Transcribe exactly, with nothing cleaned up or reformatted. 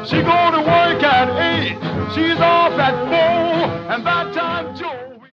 She go to work at eight, she's off at four, and that time Joe